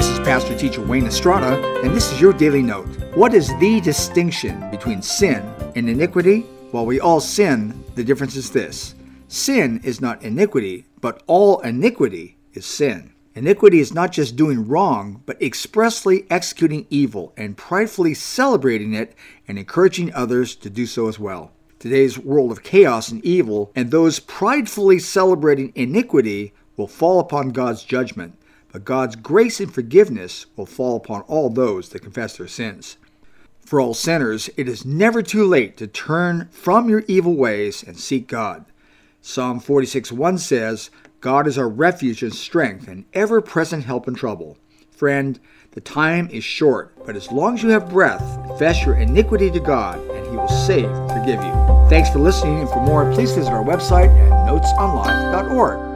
This is Pastor Teacher Wayne Estrada, and this is your Daily Note. What is the distinction between sin and iniquity? While we all sin, the difference is this. Sin is not iniquity, but all iniquity is sin. Iniquity is not just doing wrong, but expressly executing evil and pridefully celebrating it and encouraging others to do so as well. Today's world of chaos and evil, and those pridefully celebrating iniquity will fall upon God's judgment, but God's grace and forgiveness will fall upon all those that confess their sins. For all sinners, it is never too late to turn from your evil ways and seek God. Psalm 46:1 says, God is our refuge and strength, an ever-present help in trouble. Friend, the time is short, but as long as you have breath, confess your iniquity to God, and He will save and forgive you. Thanks for listening, and for more, please visit our website at notesonlife.org.